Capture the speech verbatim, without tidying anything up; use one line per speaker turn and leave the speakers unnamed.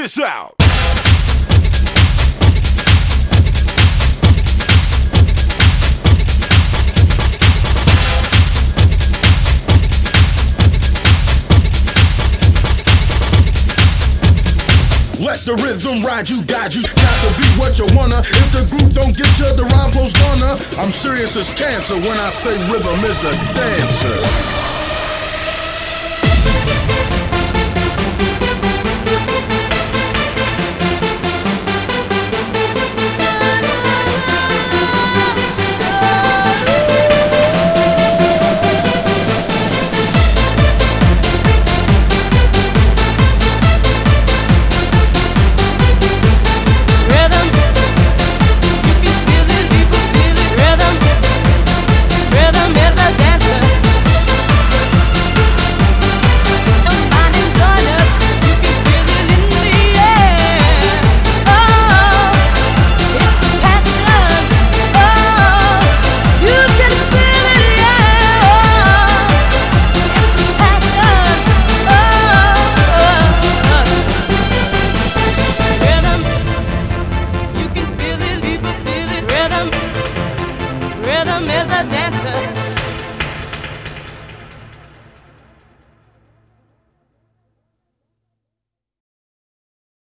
this out.
Let the rhythm ride you, guide you. Got to be what you wanna. If the groove don't get you, the rhyme flow's gonna. I'm serious as cancer when I say rhythm is a dancer.